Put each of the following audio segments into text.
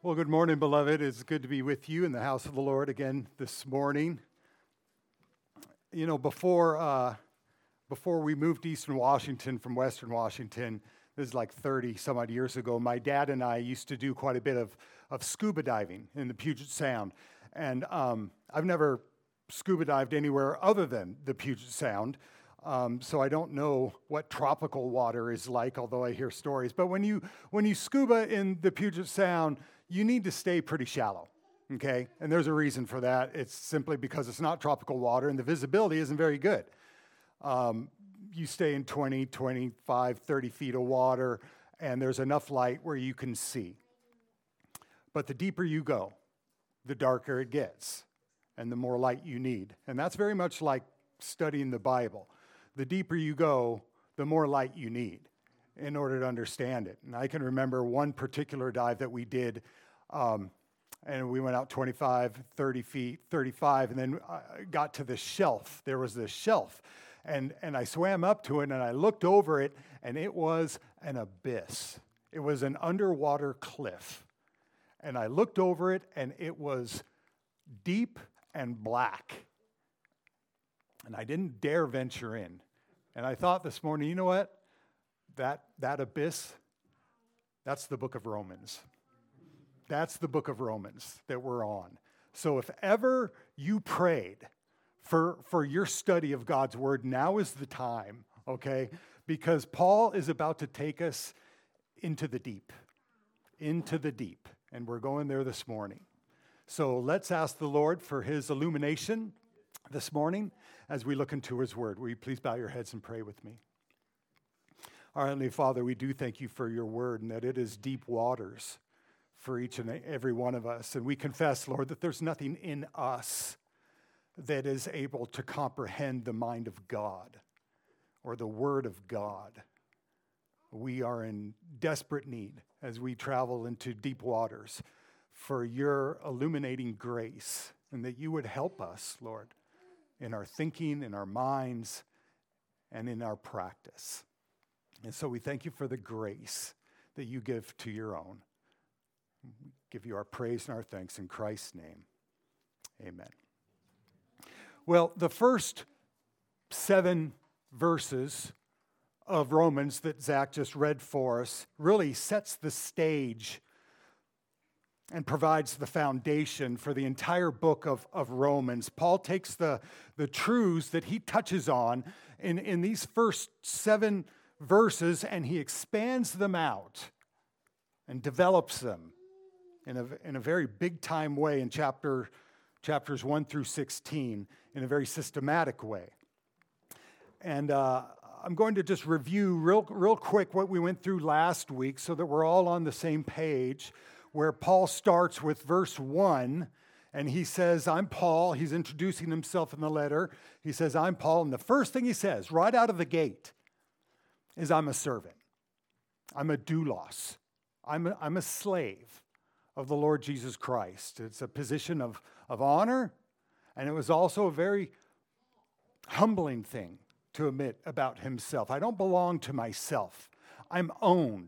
Well, good morning, beloved. It's good to be with you in the house of the Lord again this morning. You know, before we moved to Eastern Washington from Western Washington, this is like 30 some odd years ago, my dad and I used to do quite a bit of scuba diving in the Puget Sound. And I've never scuba dived anywhere other than the Puget Sound. So I don't know what tropical water is like, although I hear stories. But when you scuba in the Puget Sound, you need to stay pretty shallow, okay? And there's a reason for that. It's simply because it's not tropical water and the visibility isn't very good. You stay in 20, 25, 30 feet of water, and there's enough light where you can see. But the deeper you go, the darker it gets, and the more light you need. And that's very much like studying the Bible. The deeper you go, the more light you need in order to understand it. And I can remember one particular dive that we did, and we went out 25, 30 feet, 35, and then got to the shelf. There was this shelf, and I swam up to it, and I looked over it, and it was an abyss. It was an underwater cliff. And I looked over it, and it was deep and black. And I didn't dare venture in. And I thought this morning, you know what? That abyss, that's the book of Romans. That's the book of Romans that we're on. So if ever you prayed for your study of God's word, now is the time, okay? Because Paul is about to take us into the deep. And we're going there this morning. So let's ask the Lord for his illumination this morning as we look into his word. Will you please bow your heads and pray with me? Our Heavenly Father, we do thank you for your word and that it is deep waters for each and every one of us. And we confess, Lord, that there's nothing in us that is able to comprehend the mind of God or the word of God. We are in desperate need as we travel into deep waters for your illuminating grace, and that you would help us, Lord, in our thinking, in our minds, and in our practice. And so we thank you for the grace that you give to your own. We give you our praise and our thanks in Christ's name. Amen. Well, the first 7 verses of Romans that Zach just read for us really sets the stage and provides the foundation for the entire book of Romans. Paul takes the truths that he touches on in these first 7 verses, and he expands them out and develops them in a very big-time way in chapters 1 through 16 in a very systematic way. And I'm going to just review real quick what we went through last week so that we're all on the same page, where Paul starts with verse 1, and he says, I'm Paul. He's introducing himself in the letter. He says, I'm Paul, and the first thing he says right out of the gate is I'm a servant. I'm a doulos. I'm a slave of the Lord Jesus Christ. It's a position of honor, and it was also a very humbling thing to admit about himself. I don't belong to myself. I'm owned,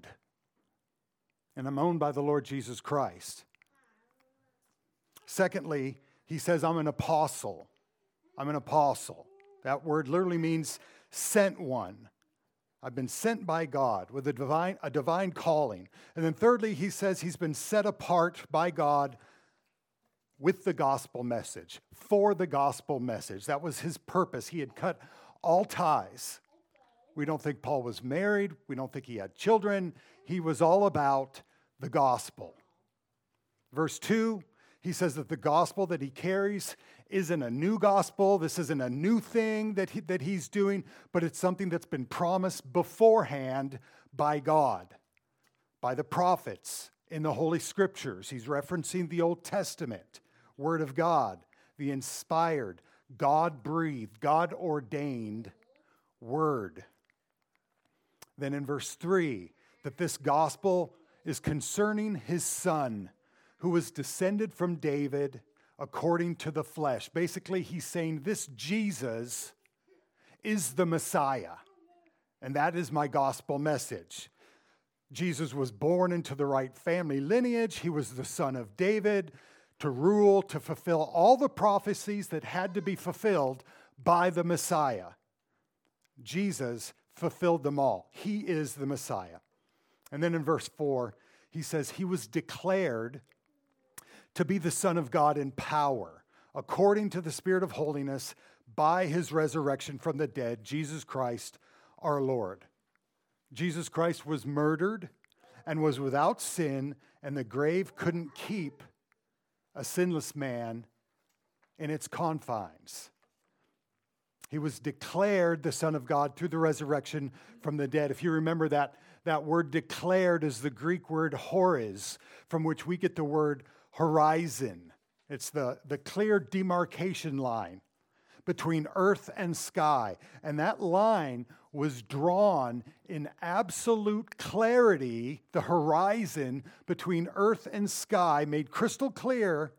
and I'm owned by the Lord Jesus Christ. Secondly, he says, I'm an apostle. I'm an apostle. That word literally means sent one. I've been sent by God with a divine calling. And then thirdly, he says he's been set apart by God with the gospel message, for the gospel message. That was his purpose. He had cut all ties. We don't think Paul was married. We don't think he had children. He was all about the gospel. Verse 2, he says that the gospel that he carries isn't a new gospel. This isn't a new thing that he's doing, but it's something that's been promised beforehand by God, by the prophets in the Holy Scriptures. He's referencing the Old Testament, Word of God, the inspired, God-breathed, God-ordained Word. Then in verse 3, that this gospel is concerning his Son, who was descended from David according to the flesh. Basically, he's saying this Jesus is the Messiah, and that is my gospel message. Jesus was born into the right family lineage. He was the son of David to rule, to fulfill all the prophecies that had to be fulfilled by the Messiah. Jesus fulfilled them all. He is the Messiah. And then in verse 4, he says, he was declared to be the Son of God in power, according to the Spirit of holiness, by his resurrection from the dead, Jesus Christ our Lord. Jesus Christ was murdered and was without sin, and the grave couldn't keep a sinless man in its confines. He was declared the Son of God through the resurrection from the dead. If you remember that word declared is the Greek word horiz, from which we get the word horizon. It's the clear demarcation line between earth and sky. And that line was drawn in absolute clarity, the horizon between earth and sky, made crystal clear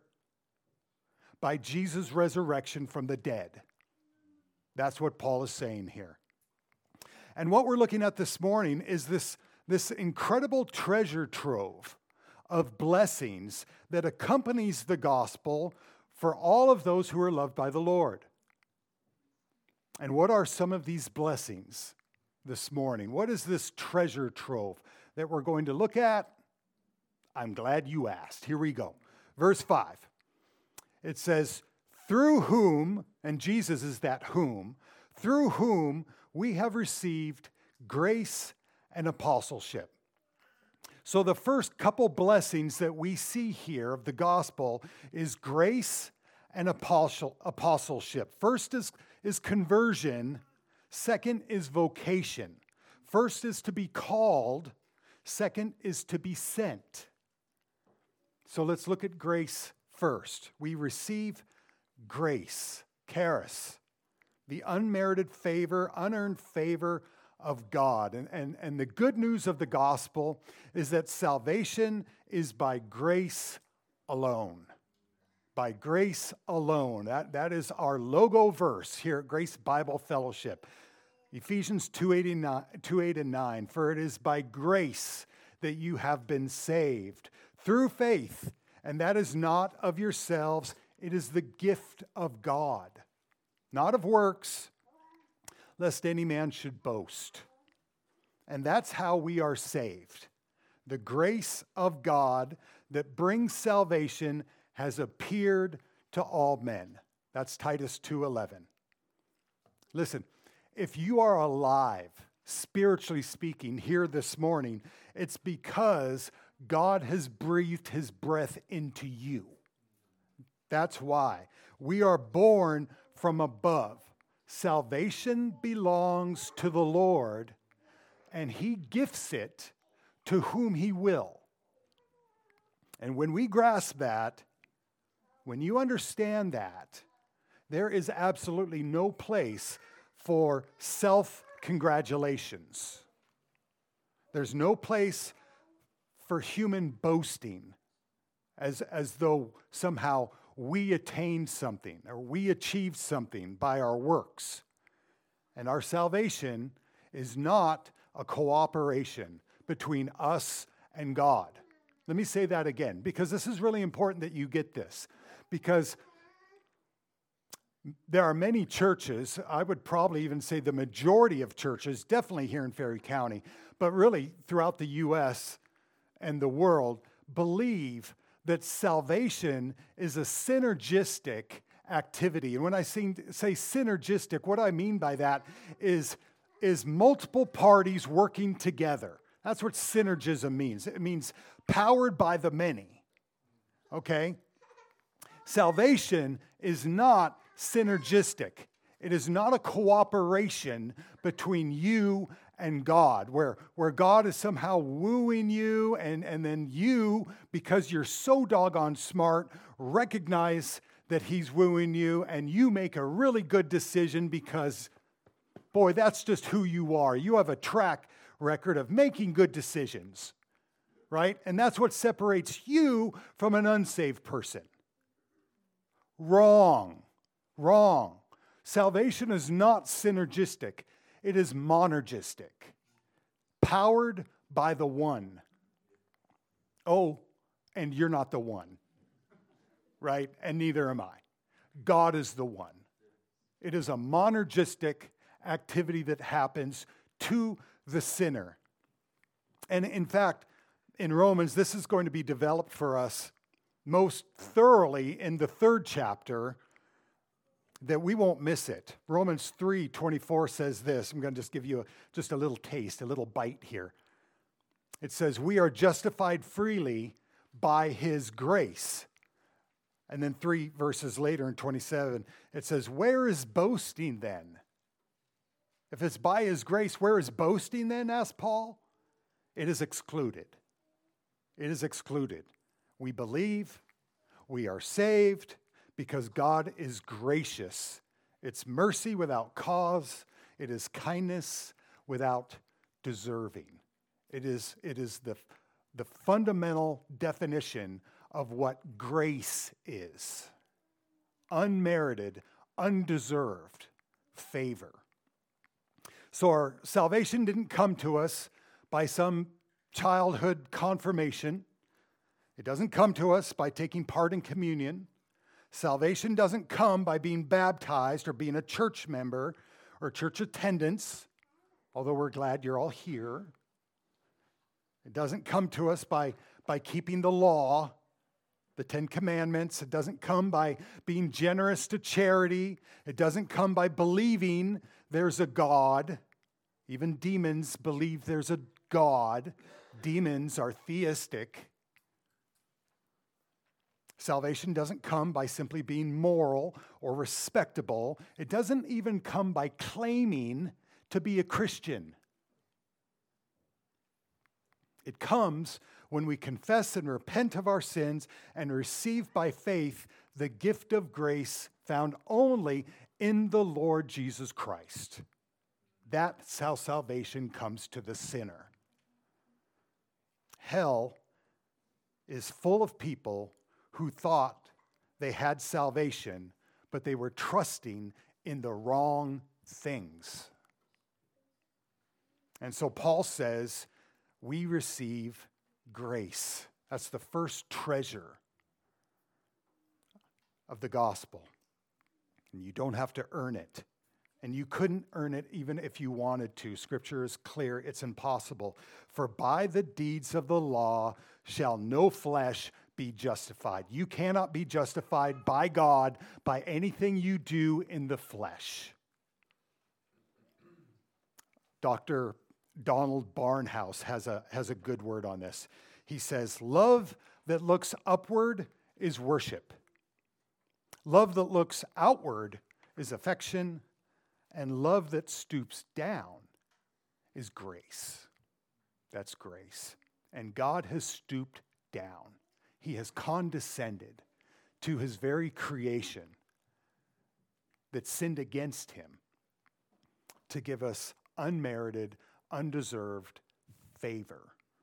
by Jesus' resurrection from the dead. That's what Paul is saying here. And what we're looking at this morning is this incredible treasure trove of blessings that accompanies the gospel for all of those who are loved by the Lord. And what are some of these blessings this morning? What is this treasure trove that we're going to look at? I'm glad you asked. Here we go. Verse 5. It says, through whom, and Jesus is that whom, through whom we have received grace and apostleship. So the first couple blessings that we see here of the gospel is grace and apostleship. First is conversion. Second is vocation. First is to be called. Second is to be sent. So let's look at grace first. We receive grace, charis, the unmerited favor, unearned favor of God. And the good news of the gospel is that salvation is by grace alone. By grace alone. That is our logo verse here at Grace Bible Fellowship. Ephesians 2:8 and 9. For it is by grace that you have been saved through faith, and that is not of yourselves. It is the gift of God, not of works, lest any man should boast. And that's how we are saved. The grace of God that brings salvation has appeared to all men. That's Titus 2:11. Listen, if you are alive, spiritually speaking, here this morning, it's because God has breathed his breath into you. That's why. We are born from above. Salvation belongs to the Lord, and he gifts it to whom he will. And when we grasp that, when you understand that, there is absolutely no place for self-congratulations. There's no place for human boasting as though somehow we attained something or we achieved something by our works. And our salvation is not a cooperation between us and God. Let me say that again, because this is really important that you get this. Because there are many churches, I would probably even say the majority of churches, definitely here in Ferry County, but really throughout the U.S. and the world, believe that salvation is a synergistic activity. And when I say synergistic, what I mean by that is multiple parties working together. That's what synergism means. It means powered by the many. Okay? Salvation is not synergistic. It is not a cooperation between you and God, where God is somehow wooing you, and then you, because you're so doggone smart, recognize that he's wooing you, and you make a really good decision because, boy, that's just who you are. You have a track record of making good decisions, right? And that's what separates you from an unsaved person. Wrong. Salvation is not synergistic. It is monergistic, powered by the one. Oh, and you're not the one, right? And neither am I. God is the one. It is a monergistic activity that happens to the sinner. And in fact, in Romans, this is going to be developed for us most thoroughly in the 3rd chapter, that we won't miss it. Romans 3:24 says this. I'm going to just give you just a little taste, a little bite here. It says, we are justified freely by his grace. And then 3 verses later in 27, it says, where is boasting then? If it's by his grace, where is boasting then, asked Paul? It is excluded. It is excluded. We believe, we are saved, because God is gracious. It's mercy without cause. It is kindness without deserving. It is the fundamental definition of what grace is. Unmerited, undeserved favor. So our salvation didn't come to us by some childhood confirmation. It doesn't come to us by taking part in communion. Salvation doesn't come by being baptized or being a church member or church attendance, although we're glad you're all here. It doesn't come to us by keeping the law, the 10 Commandments. It doesn't come by being generous to charity. It doesn't come by believing there's a God. Even demons believe there's a God. Demons are theistic. Salvation doesn't come by simply being moral or respectable. It doesn't even come by claiming to be a Christian. It comes when we confess and repent of our sins and receive by faith the gift of grace found only in the Lord Jesus Christ. That's how salvation comes to the sinner. Hell is full of people who thought they had salvation, but they were trusting in the wrong things. And so Paul says, we receive grace. That's the first treasure of the gospel. And you don't have to earn it. And you couldn't earn it even if you wanted to. Scripture is clear, it's impossible. For by the deeds of the law shall no flesh be justified. You cannot be justified by God by anything you do in the flesh. Dr. Donald Barnhouse has a good word on this. He says, love that looks upward is worship. Love that looks outward is affection. And love that stoops down is grace. That's grace. And God has stooped down. He has condescended to his very creation that sinned against him to give us unmerited, undeserved favor.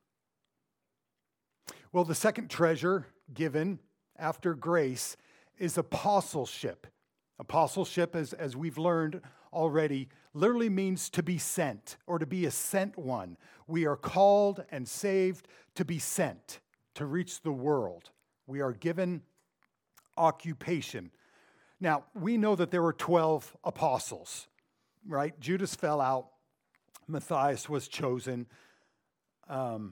Well, the second treasure given after grace is apostleship. Apostleship, as we've learned already, literally means to be sent or to be a sent one. We are called and saved to be sent, to reach the world. We are given occupation. Now, we know that there were 12 apostles, right? Judas fell out. Matthias was chosen. And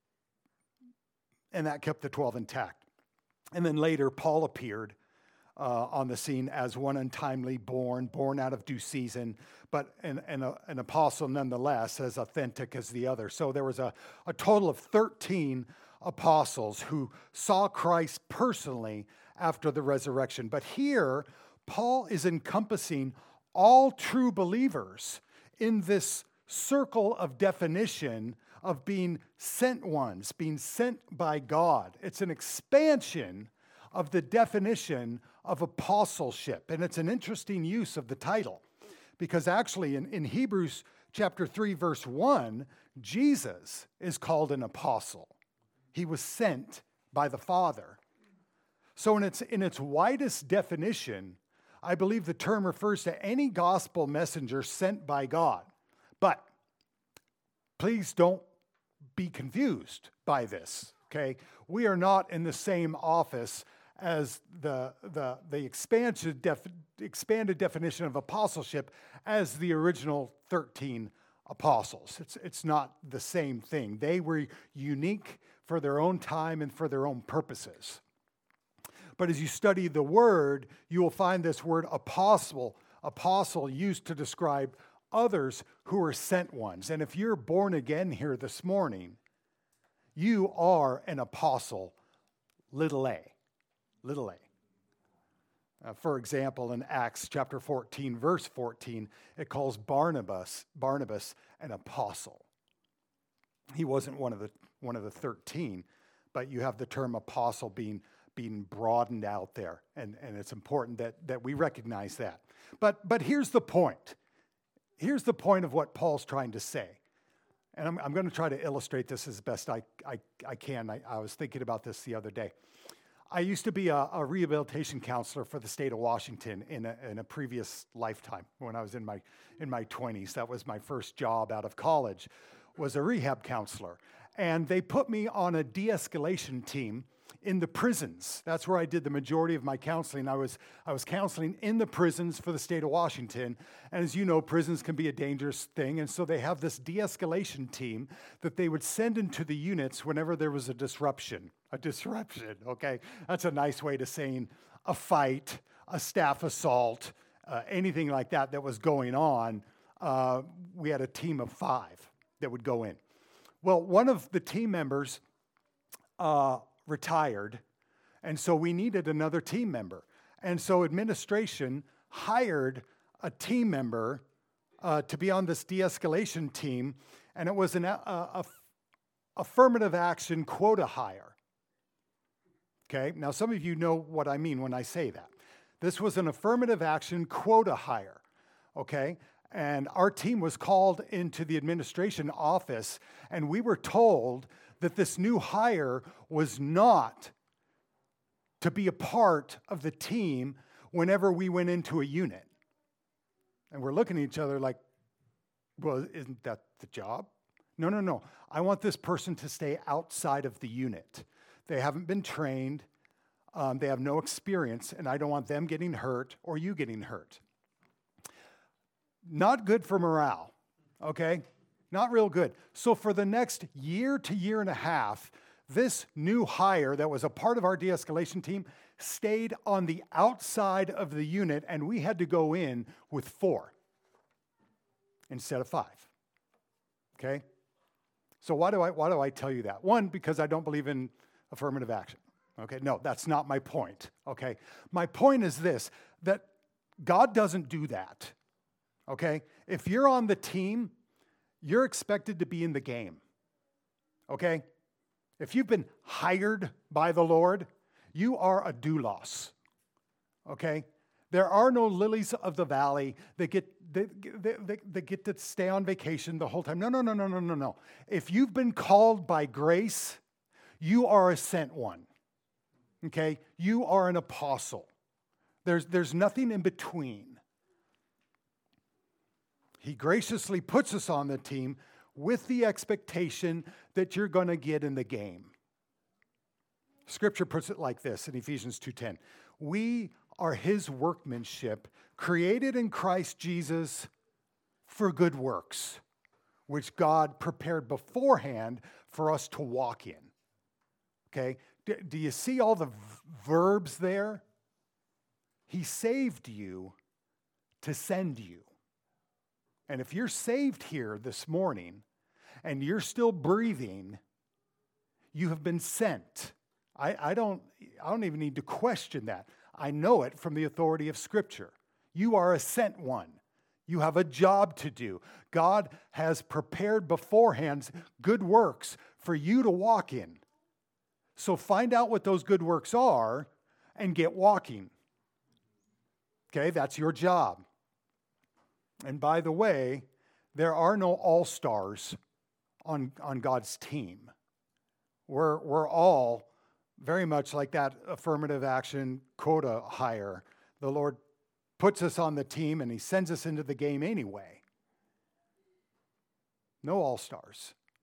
that kept the 12 intact. And then later, Paul appeared on the scene as one untimely born out of due season, but an apostle nonetheless, as authentic as the other. So there was a total of 13 apostles who saw Christ personally after the resurrection. But here, Paul is encompassing all true believers in this circle of definition of being sent ones, being sent by God. It's an expansion of the definition of apostleship. And it's an interesting use of the title because actually in Hebrews chapter 3, verse 1, Jesus is called an apostle. He was sent by the Father. So in its widest definition, I believe the term refers to any gospel messenger sent by God. But please don't be confused by this, okay? We are not in the same office as the expanded definition of apostleship as the original 13 apostles. It's not the same thing. They were unique for their own time and for their own purposes. But as you study the word, you will find this word apostle used to describe others who are sent ones. And if you're born again here this morning, you are an apostle, little a. Little a. For example, in Acts chapter 14, verse 14, it calls Barnabas an apostle. He wasn't one of the 13, but you have the term apostle being broadened out there, and it's important that we recognize that. But here's the point. Here's the point of what Paul's trying to say. And I'm going to try to illustrate this as best I can. I was thinking about this the other day. I used to be a rehabilitation counselor for the state of Washington in a previous lifetime when I was in my 20s. That was my first job out of college, was a rehab counselor. And they put me on a de-escalation team in the prisons. That's where I did the majority of my counseling. I was counseling in the prisons for the state of Washington. And as you know, prisons can be a dangerous thing. And so they have this de-escalation team that they would send into the units whenever there was a disruption. A disruption, okay? That's a nice way to saying a fight, a staff assault, anything like that was going on. We had a team of 5 that would go in. Well, one of the team members retired, and so we needed another team member. And so administration hired a team member to be on this de-escalation team, and it was an affirmative action quota hire. Okay, now some of you know what I mean when I say that. This was an affirmative action quota hire, okay? And our team was called into the administration office, and we were told that this new hire was not to be a part of the team whenever we went into a unit. And we're looking at each other like, well, isn't that the job? No. I want this person to stay outside of the unit. They haven't been trained. They have no experience, and I don't want them getting hurt or you getting hurt. Not good for morale, okay? Not real good. So for the next year to year and a half, this new hire that was a part of our de-escalation team stayed on the outside of the unit, and we had to go in with 4 instead of 5. Okay? So why do I tell you that? 1, because I don't believe in affirmative action. Okay? No, that's not my point. Okay? My point is this, that God doesn't do that. Okay? If you're on the team, you're expected to be in the game. Okay? If you've been hired by the Lord, you are a doulos. Okay? There are no lilies of the valley that get to stay on vacation the whole time. No. If you've been called by grace, you are a sent one. Okay? You are an apostle. There's nothing in between. He graciously puts us on the team with the expectation that you're going to get in the game. Scripture puts it like this in Ephesians 2:10. We are his workmanship, created in Christ Jesus for good works, which God prepared beforehand for us to walk in. Okay? Do you see all the verbs there? He saved you to send you. And if you're saved here this morning and you're still breathing, you have been sent. I don't even need to question that. I know it from the authority of Scripture. You are a sent one. You have a job to do. God has prepared beforehand good works for you to walk in. So find out what those good works are and get walking. Okay, that's your job. And by the way, there are no all-stars on God's team. We're all very much like that affirmative action quota hire. The Lord puts us on the team and he sends us into the game anyway. No all-stars.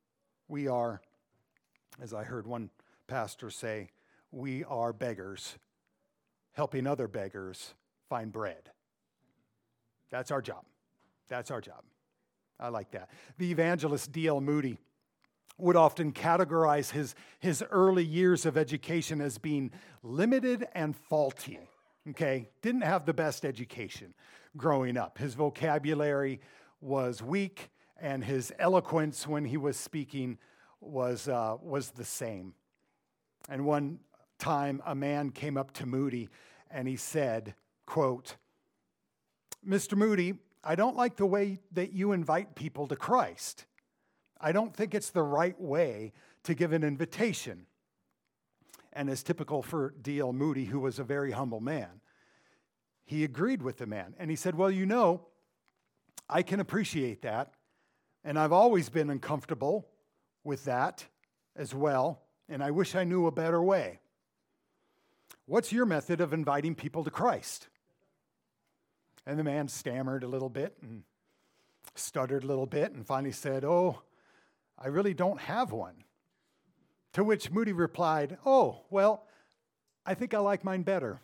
We are, as I heard one pastor say, we are beggars helping other beggars find bread. That's our job. That's our job. I like that. The evangelist D.L. Moody would often categorize his early years of education as being limited and faulty, okay? Didn't have the best education growing up. His vocabulary was weak, and his eloquence when he was speaking was the same. And one time, a man came up to Moody, and he said, quote, "Mr. Moody, I don't like the way that you invite people to Christ. I don't think it's the right way to give an invitation." And as typical for D.L. Moody, who was a very humble man, he agreed with the man. And he said, "Well, you know, I can appreciate that. And I've always been uncomfortable with that as well. And I wish I knew a better way. What's your method of inviting people to Christ?" And the man stammered a little bit and stuttered a little bit and finally said, "Oh, I really don't have one." To which Moody replied, "Oh, well, I think I like mine better."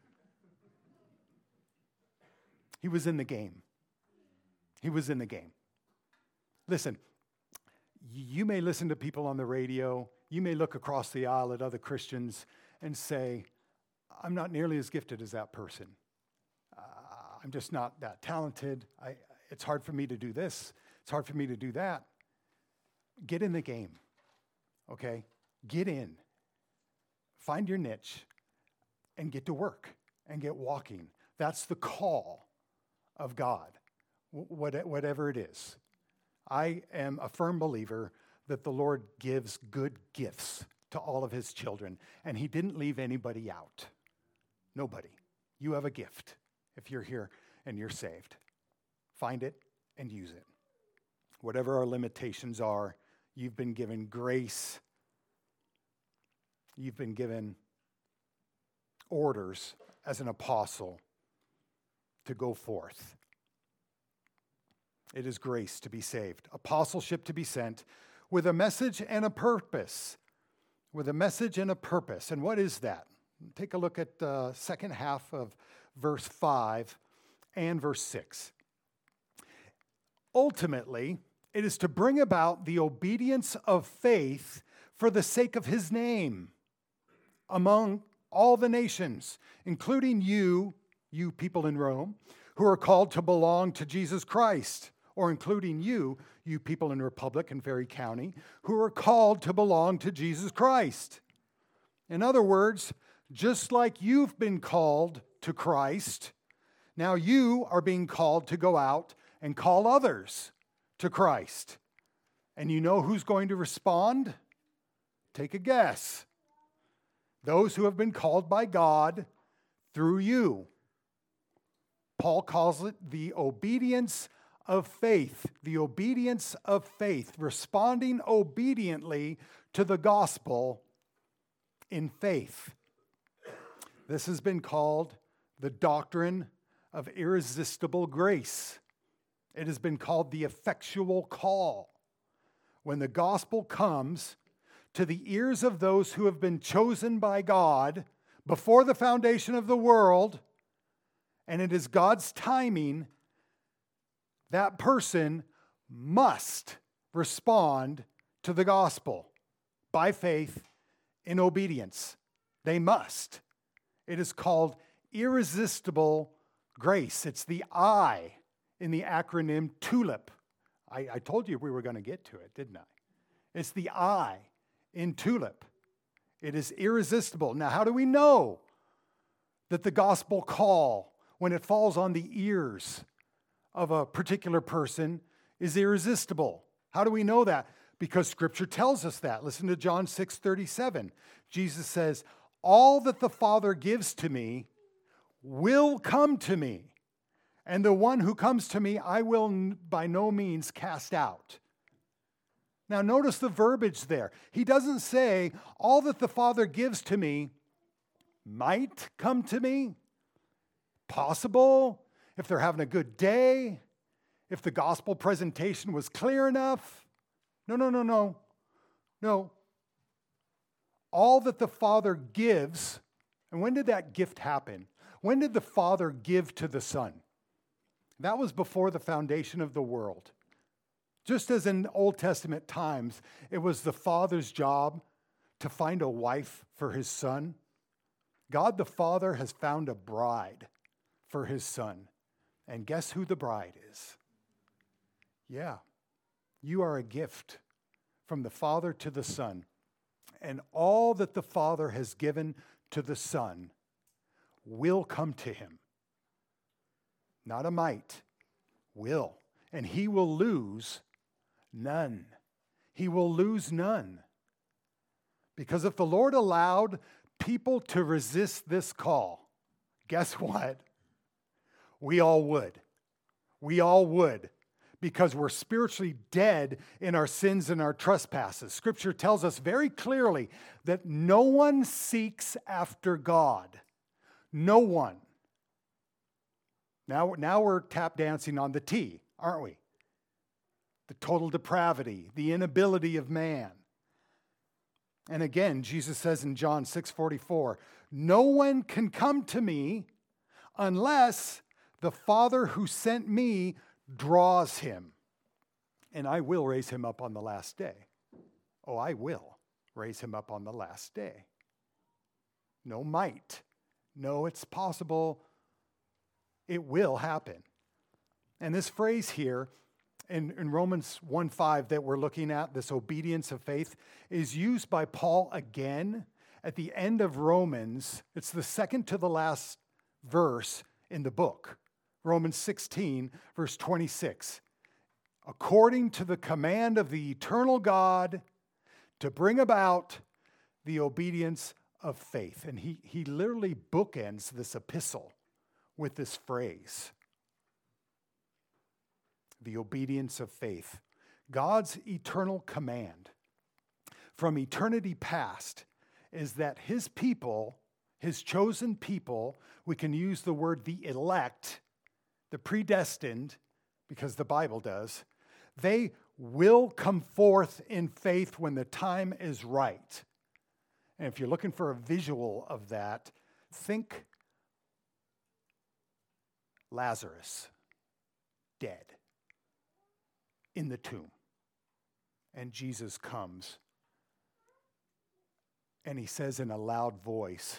He was in the game. He was in the game. Listen, you may listen to people on the radio, you may look across the aisle at other Christians and say, "I'm not nearly as gifted as that person. I'm just not that talented. It's hard for me to do this. It's hard for me to do that." Get in the game, okay? Get in. Find your niche and get to work and get walking. That's the call of God, whatever it is. I am a firm believer that the Lord gives good gifts to all of his children, and he didn't leave anybody out. Nobody. You have a gift if you're here and you're saved. Find it and use it. Whatever our limitations are, you've been given grace. You've been given orders as an apostle to go forth. It is grace to be saved, apostleship to be sent, with a message and a purpose. With a message and a purpose. And what is that? Take a look at the second half of verse 5 and verse 6. Ultimately, it is to bring about the obedience of faith for the sake of his name among all the nations, including you people in Rome, who are called to belong to Jesus Christ, or including you people in Republic and Ferry County, who are called to belong to Jesus Christ. In other words, just like you've been called to Christ, now you are being called to go out and call others to Christ. And you know who's going to respond? Take a guess. Those who have been called by God through you. Paul calls it the obedience of faith. The obedience of faith. Responding obediently to the gospel in faith. This has been called the doctrine of irresistible grace. It has been called the effectual call. When the gospel comes to the ears of those who have been chosen by God before the foundation of the world, and it is God's timing, that person must respond to the gospel by faith in obedience. They must. It is called irresistible grace. It's the I in the acronym TULIP. I told you we were going to get to it, didn't I? It's the I in TULIP. It is irresistible. Now, how do we know that the gospel call, when it falls on the ears of a particular person, is irresistible? How do we know that? Because Scripture tells us that. Listen to John 6:37. Jesus says, "All that the Father gives to me will come to me, and the one who comes to me I will by no means cast out." Now notice the verbiage there. He doesn't say, all that the Father gives to me might come to me. Possible, if they're having a good day, if the gospel presentation was clear enough. No. No. All that the Father gives, and when did that gift happen? When did the Father give to the Son? That was before the foundation of the world. Just as in Old Testament times, it was the Father's job to find a wife for his Son. God the Father has found a bride for his Son. And guess who the bride is? Yeah, you are a gift from the Father to the Son. And all that the Father has given to the Son will come to him. Not a might, will. And he will lose none. He will lose none. Because if the Lord allowed people to resist this call, guess what? We all would. We all would. Because we're spiritually dead in our sins and our trespasses. Scripture tells us very clearly that no one seeks after God. No one. Now we're tap dancing on the T, aren't we? The total depravity, the inability of man. And again, Jesus says in John 6:44, no one can come to me unless the Father who sent me draws him. And I will raise him up on the last day. Oh, I will raise him up on the last day. No might. No, it's possible. It will happen. And this phrase here in Romans 1:5 that we're looking at, this obedience of faith, is used by Paul again at the end of Romans. It's the second to the last verse in the book. Romans 16, verse 26. According to the command of the eternal God to bring about the obedience of faith. And he literally bookends this epistle with this phrase. The obedience of faith. God's eternal command from eternity past is that his people, his chosen people, we can use the word the elect, the predestined, because the Bible does, they will come forth in faith when the time is right. And if you're looking for a visual of that, think Lazarus, dead, in the tomb. And Jesus comes, and he says in a loud voice,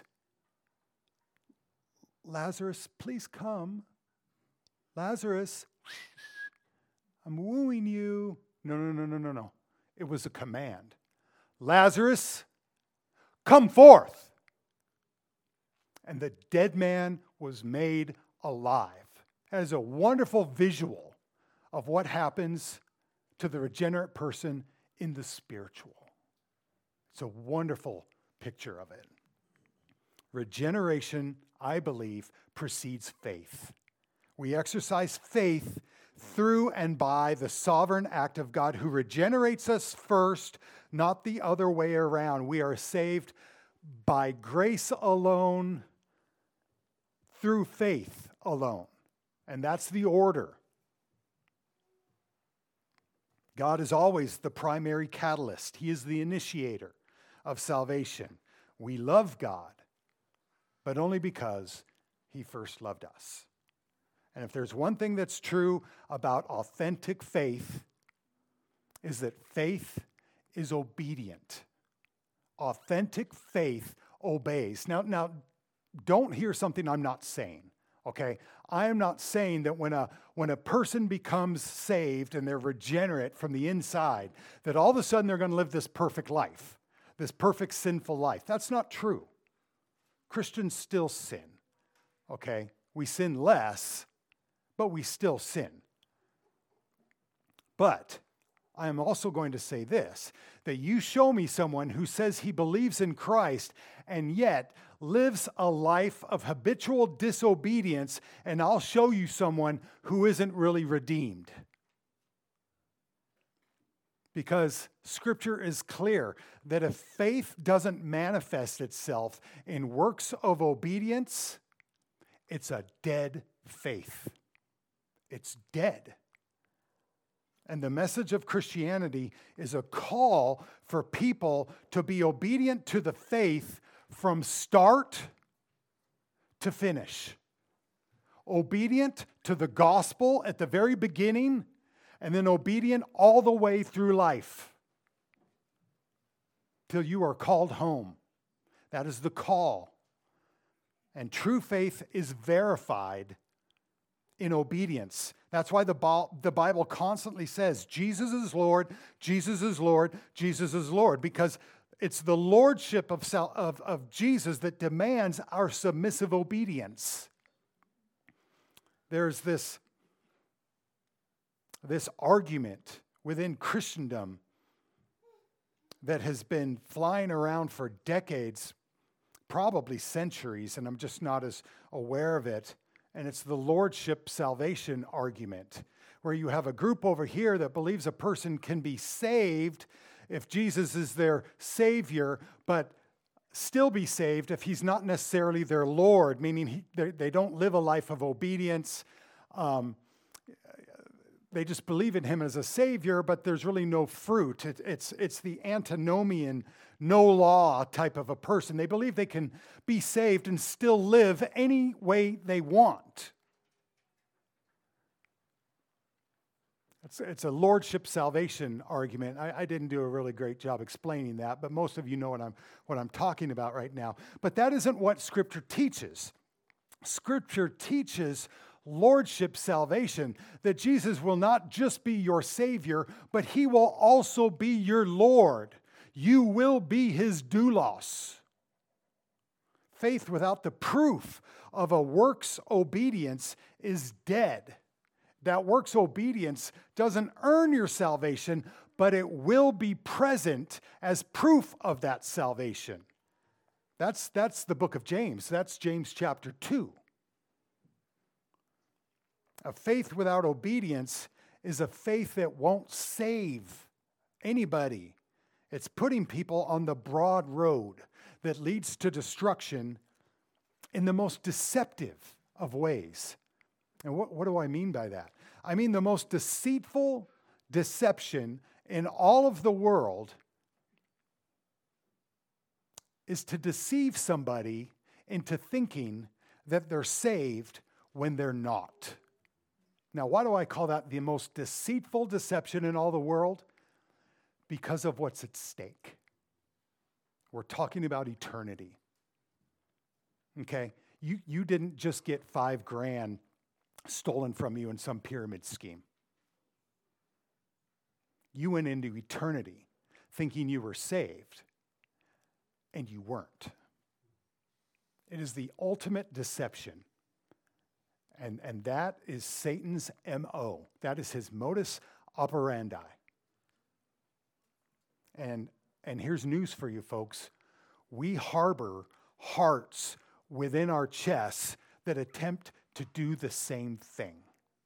Lazarus, please come. Lazarus, I'm wooing you. No. It was a command. Lazarus, come forth. And the dead man was made alive. That is a wonderful visual of what happens to the regenerate person in the spiritual. It's a wonderful picture of it. Regeneration, I believe, precedes faith. We exercise faith through and by the sovereign act of God who regenerates us first, not the other way around. We are saved by grace alone, through faith alone. And that's the order. God is always the primary catalyst. He is the initiator of salvation. We love God, but only because he first loved us. And if there's one thing that's true about authentic faith, is that faith is obedient. Authentic faith obeys. Now, don't hear something I'm not saying, okay? I am not saying that when a person becomes saved and they're regenerate from the inside, that all of a sudden they're going to live this perfect life, this perfect sinful life. That's not true. Christians still sin, okay? We sin less, but we still sin. But I am also going to say this, that you show me someone who says he believes in Christ and yet lives a life of habitual disobedience, and I'll show you someone who isn't really redeemed. Because Scripture is clear that if faith doesn't manifest itself in works of obedience, it's a dead faith. It's dead. And the message of Christianity is a call for people to be obedient to the faith from start to finish. Obedient to the gospel at the very beginning, and then obedient all the way through life till you are called home. That is the call. And true faith is verified in obedience. That's why the Bible constantly says, Jesus is Lord, Jesus is Lord, Jesus is Lord, because it's the lordship of Jesus that demands our submissive obedience. There's this argument within Christendom that has been flying around for decades, probably centuries, and I'm just not as aware of it. And it's the lordship salvation argument, where you have a group over here that believes a person can be saved if Jesus is their Savior, but still be saved if he's not necessarily their Lord, meaning they don't live a life of obedience. They just believe in him as a Savior, but there's really no fruit. It's the antinomian, no law type of a person. They believe they can be saved and still live any way they want. It's a lordship salvation argument. I didn't do a really great job explaining that, but most of you know what I'm talking about right now. But that isn't what Scripture teaches. Scripture teaches lordship salvation, that Jesus will not just be your Savior, but he will also be your Lord. You will be his doulos. Faith without the proof of a works obedience is dead. That works obedience doesn't earn your salvation, but it will be present as proof of that salvation. That's the book of James. That's James chapter 2. A faith without obedience is a faith that won't save anybody. It's putting people on the broad road that leads to destruction in the most deceptive of ways. And what do I mean by that? I mean the most deceitful deception in all of the world is to deceive somebody into thinking that they're saved when they're not. Now, why do I call that the most deceitful deception in all the world? Because of what's at stake. We're talking about eternity. Okay? You didn't just get $5,000 stolen from you in some pyramid scheme. You went into eternity thinking you were saved, and you weren't. It is the ultimate deception. And that is Satan's MO. That is his modus operandi. And here's news for you folks. We harbor hearts within our chests that attempt to do the same thing.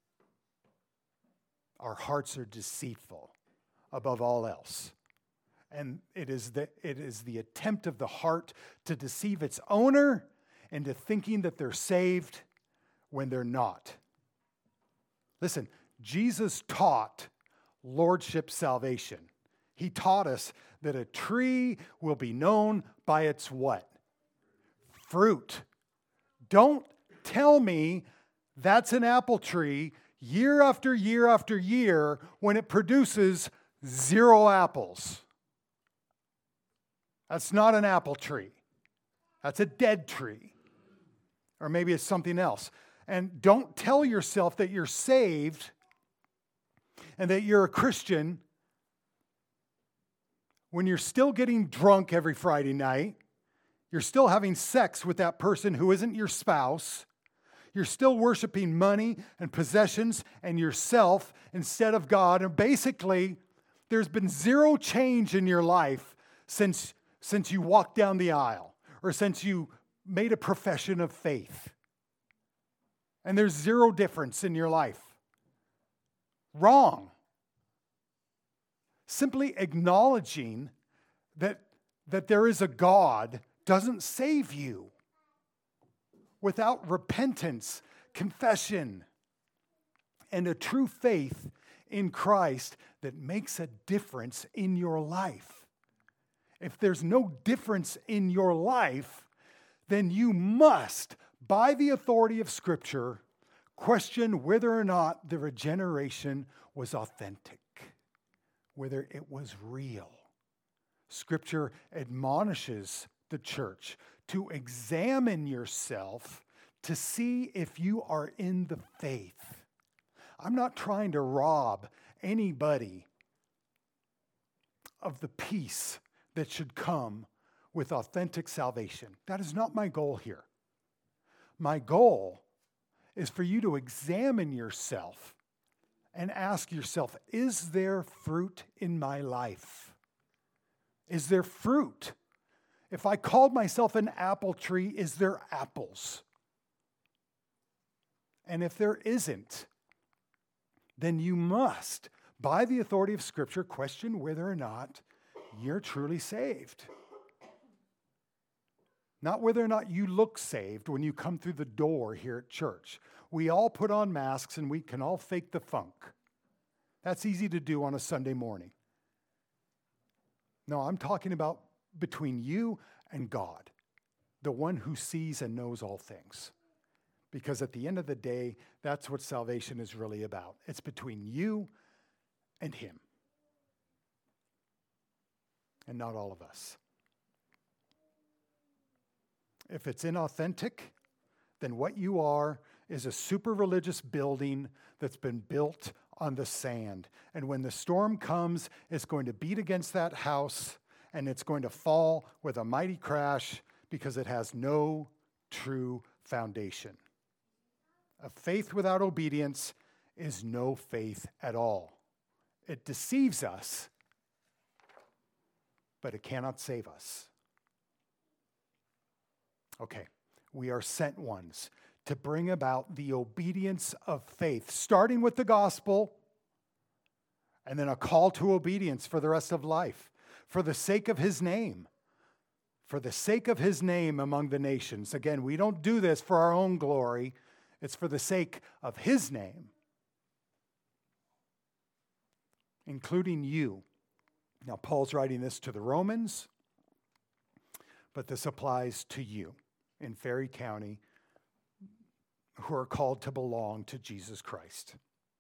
Our hearts are deceitful above all else. And it is the attempt of the heart to deceive its owner into thinking that they're saved when they're not. Listen, Jesus taught lordship salvation. He taught us that a tree will be known by its what? Fruit. Don't tell me that's an apple tree year after year after year when it produces 0 apples. That's not an apple tree. That's a dead tree. Or maybe it's something else. And don't tell yourself that you're saved and that you're a Christian when you're still getting drunk every Friday night, you're still having sex with that person who isn't your spouse, you're still worshiping money and possessions and yourself instead of God, and basically there's been 0 change in your life since you walked down the aisle or since you made a profession of faith. And there's 0 difference in your life. Wrong. Simply acknowledging that there is a God doesn't save you. Without repentance, confession, and a true faith in Christ that makes a difference in your life. If there's no difference in your life, then you must, by the authority of Scripture, question whether or not the regeneration was authentic, whether it was real. Scripture admonishes the church to examine yourself to see if you are in the faith. I'm not trying to rob anybody of the peace that should come with authentic salvation. That is not my goal here. My goal is for you to examine yourself and ask yourself, is there fruit in my life? Is there fruit? If I called myself an apple tree, is there apples? And if there isn't, then you must, by the authority of Scripture, question whether or not you're truly saved. Not whether or not you look saved when you come through the door here at church. We all put on masks and we can all fake the funk. That's easy to do on a Sunday morning. No, I'm talking about between you and God, the one who sees and knows all things. Because at the end of the day, that's what salvation is really about. It's between you and Him. And not all of us. If it's inauthentic, then what you are is a super religious building that's been built on the sand. And when the storm comes, it's going to beat against that house and it's going to fall with a mighty crash because it has no true foundation. A faith without obedience is no faith at all. It deceives us, but it cannot save us. Okay, we are sent ones to bring about the obedience of faith, starting with the gospel, and then a call to obedience for the rest of life, for the sake of His name. For the sake of His name among the nations. Again, we don't do this for our own glory. It's for the sake of His name, including you. Now, Paul's writing this to the Romans, but this applies to you in Ferry County who are called to belong to Jesus Christ.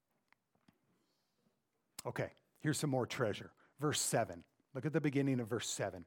Okay, here's some more treasure. Verse 7. Look at the beginning of verse 7.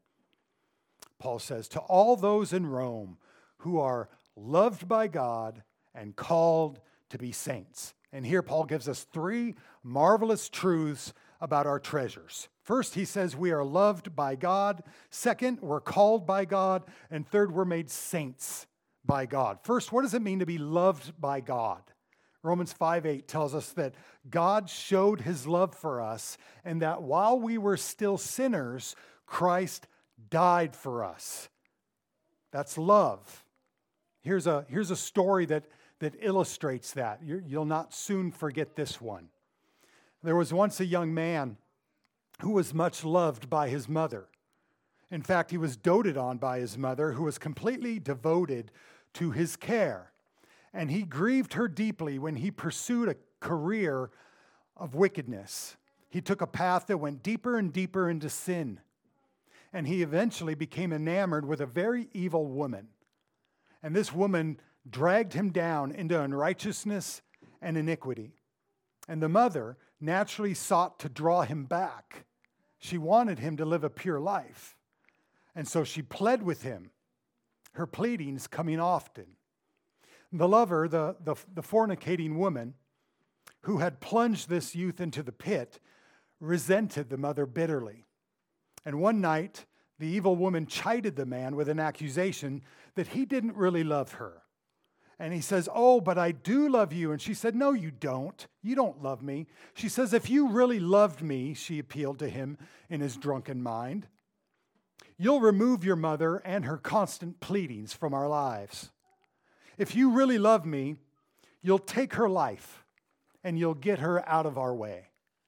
Paul says, to all those in Rome who are loved by God and called to be saints. And here Paul gives us three marvelous truths about our treasures. First, he says we are loved by God. Second, we're called by God. And third, we're made saints by God. First, what does it mean to be loved by God? Romans 5:8 tells us that God showed His love for us and that while we were still sinners, Christ died for us. That's love. Here's a story that illustrates that. You'll not soon forget this one. There was once a young man who was much loved by his mother. In fact, he was doted on by his mother, who was completely devoted to his care. And he grieved her deeply when he pursued a career of wickedness. He took a path that went deeper and deeper into sin. And he eventually became enamored with a very evil woman. And this woman dragged him down into unrighteousness and iniquity. And the mother naturally sought to draw him back. She wanted him to live a pure life. And so she pled with him, her pleadings coming often. The lover, the fornicating woman, who had plunged this youth into the pit, resented the mother bitterly. And one night, the evil woman chided the man with an accusation that he didn't really love her. And he says, oh, but I do love you. And she said, no, you don't. You don't love me. She says, if you really loved me, she appealed to him in his drunken mind, you'll remove your mother and her constant pleadings from our lives. If you really love me, you'll take her life and you'll get her out of our way.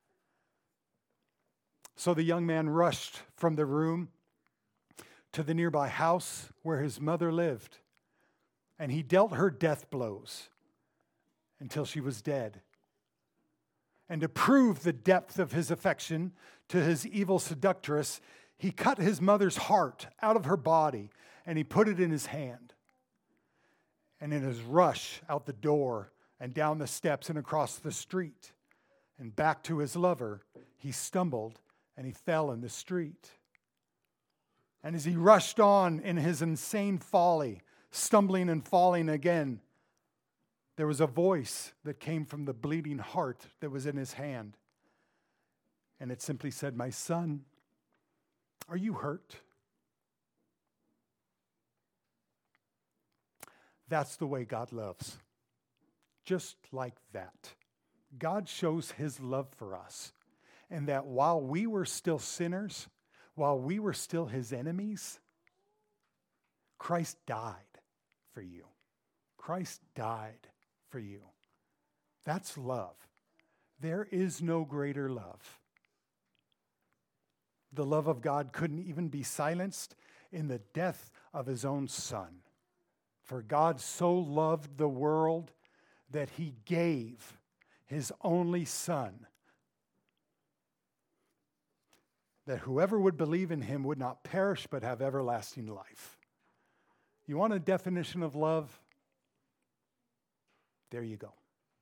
So the young man rushed from the room to the nearby house where his mother lived, and he dealt her death blows until she was dead. And to prove the depth of his affection to his evil seductress, he cut his mother's heart out of her body and he put it in his hand. And in his rush out the door and down the steps and across the street and back to his lover, he stumbled and he fell in the street. And as he rushed on in his insane folly, stumbling and falling again, there was a voice that came from the bleeding heart that was in his hand. And it simply said, "My son, are you hurt?" That's the way God loves. Just like that. God shows his love for us. And that while we were still sinners, while we were still his enemies, Christ died for you. Christ died for you. That's love. There is no greater love. The love of God couldn't even be silenced in the death of his own Son. For God so loved the world that he gave his only Son, that whoever would believe in him would not perish but have everlasting life. You want a definition of love? There you go.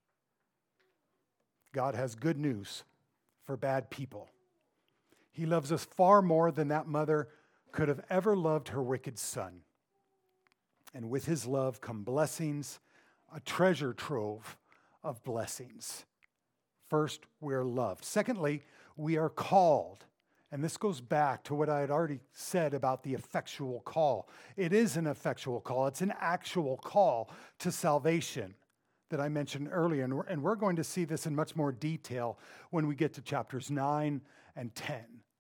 God has good news for bad people. He loves us far more than that mother could have ever loved her wicked son. And with his love come blessings, a treasure trove of blessings. First, we're loved. Secondly, we are called. And this goes back to what I had already said about the effectual call. It is an effectual call. It's an actual call to salvation that I mentioned earlier. And we're going to see this in much more detail when we get to chapters 9 and 10.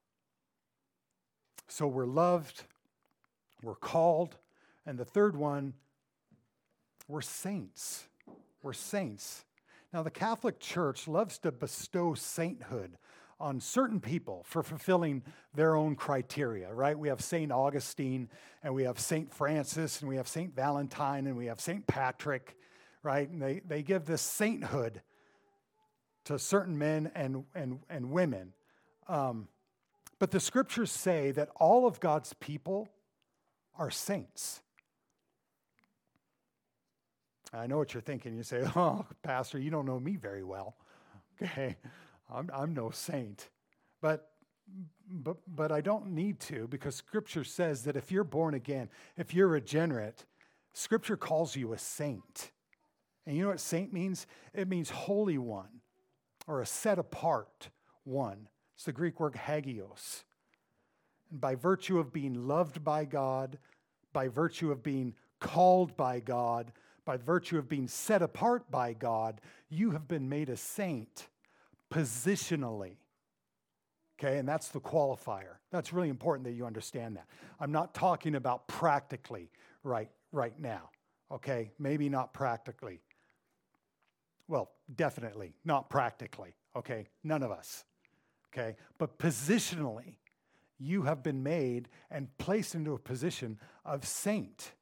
So we're loved, we're called, and the third one, we're saints. We're saints. Now, the Catholic Church loves to bestow sainthood on certain people for fulfilling their own criteria, right? We have St. Augustine, and we have St. Francis, and we have St. Valentine, and we have St. Patrick, right? And they give this sainthood to certain men and women. But the scriptures say that all of God's people are saints. I know what you're thinking. You say, "Oh, Pastor, you don't know me very well." Okay, I'm no saint. But I don't need to, because Scripture says that if you're born again, if you're regenerate, Scripture calls you a saint. And you know what saint means? It means holy one, or a set apart one. It's the Greek word hagios. And by virtue of being loved by God, by virtue of being called by God, by virtue of being set apart by God, you have been made a saint positionally. Okay, and that's the qualifier. That's really important that you understand that. I'm not talking about practically right now. Okay, maybe not practically. Well, definitely not practically. Okay, none of us. Okay, but positionally, you have been made and placed into a position of saint.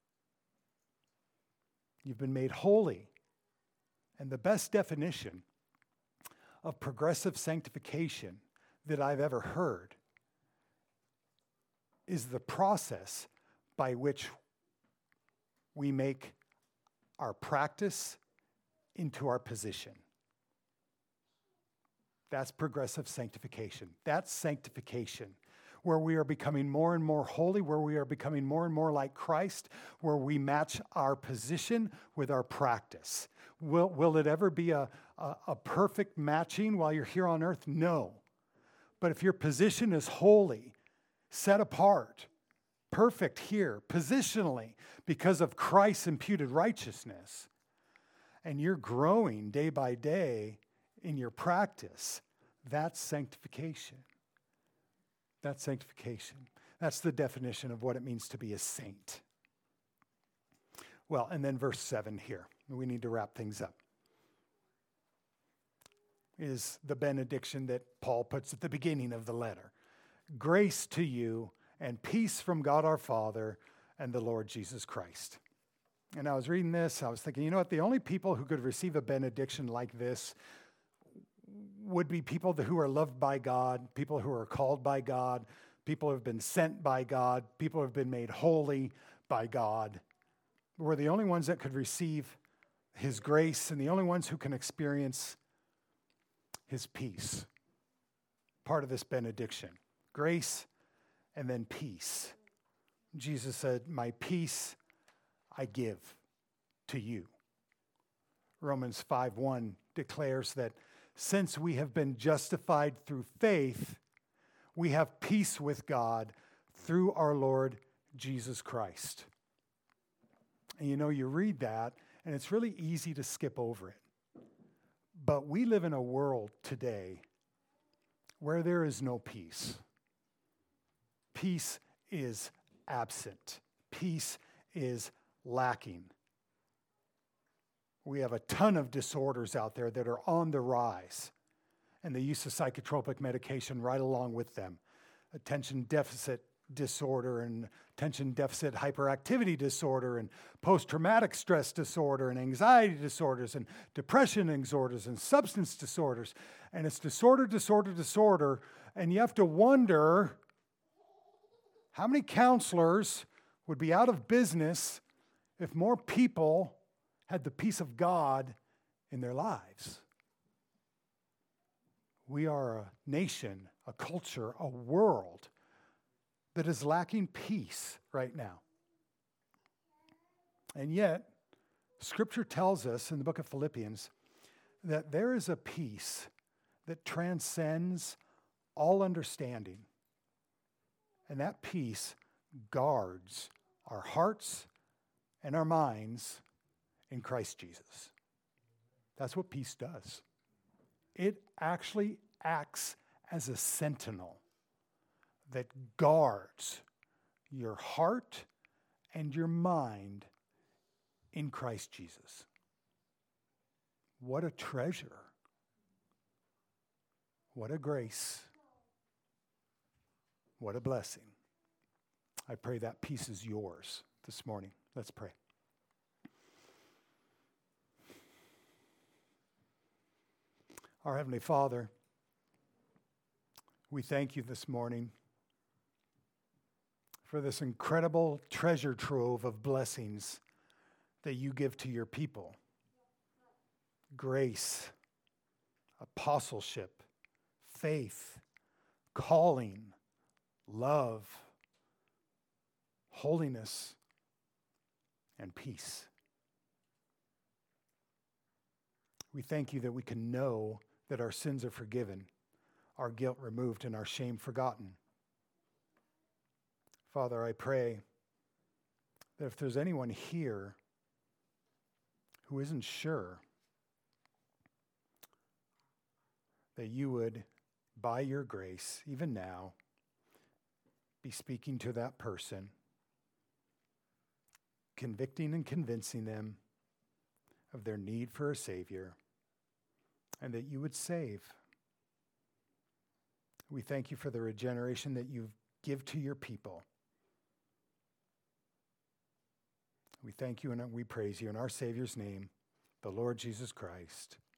You've been made holy. And the best definition of progressive sanctification that I've ever heard is the process by which we make our practice into our position. That's progressive sanctification. That's sanctification, where we are becoming more and more holy, where we are becoming more and more like Christ, where we match our position with our practice. Will it ever be a perfect matching while you're here on earth? No. But if your position is holy, set apart, perfect here, positionally, because of Christ's imputed righteousness, and you're growing day by day in your practice, that's sanctification. That's sanctification. That's the definition of what it means to be a saint. Well, and then verse 7 here, we need to wrap things up, is the benediction that Paul puts at the beginning of the letter. Grace to you and peace from God our Father and the Lord Jesus Christ. And I was reading this, I was thinking, you know what, the only people who could receive a benediction like this would be people who are loved by God, people who are called by God, people who have been sent by God, people who have been made holy by God. We're the only ones that could receive his grace and the only ones who can experience his peace. Part of this benediction. Grace and then peace. Jesus said, my peace I give to you. Romans 5:1 declares that since we have been justified through faith, we have peace with God through our Lord Jesus Christ. And you read that, and it's really easy to skip over it. But we live in a world today where there is no peace. Peace is absent. Peace is lacking. We have a ton of disorders out there that are on the rise, and the use of psychotropic medication right along with them. Attention deficit disorder and attention deficit hyperactivity disorder and post-traumatic stress disorder and anxiety disorders and depression disorders and substance disorders. And it's disorder. And you have to wonder how many counselors would be out of business if more people had the peace of God in their lives. We are a nation, a culture, a world that is lacking peace right now. And yet, Scripture tells us in the book of Philippians that there is a peace that transcends all understanding. And that peace guards our hearts and our minds in Christ Jesus. That's what peace does. It actually acts as a sentinel that guards your heart and your mind in Christ Jesus. What a treasure. What a grace. What a blessing. I pray that peace is yours this morning. Let's pray. Our Heavenly Father, we thank you this morning for this incredible treasure trove of blessings that you give to your people. Grace, apostleship, faith, calling, love, holiness, and peace. We thank you that we can know that our sins are forgiven, our guilt removed, and our shame forgotten. Father, I pray that if there's anyone here who isn't sure, that you would, by your grace, even now, be speaking to that person, convicting and convincing them of their need for a Savior, and that you would save. We thank you for the regeneration that you give to your people. We thank you and we praise you in our Savior's name, the Lord Jesus Christ.